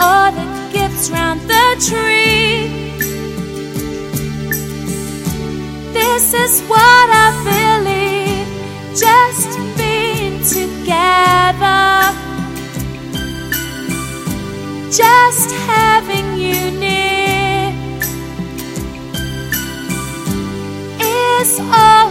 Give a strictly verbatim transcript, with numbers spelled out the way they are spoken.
all the gifts round the tree. This is what I believe, just being together, just having you near is all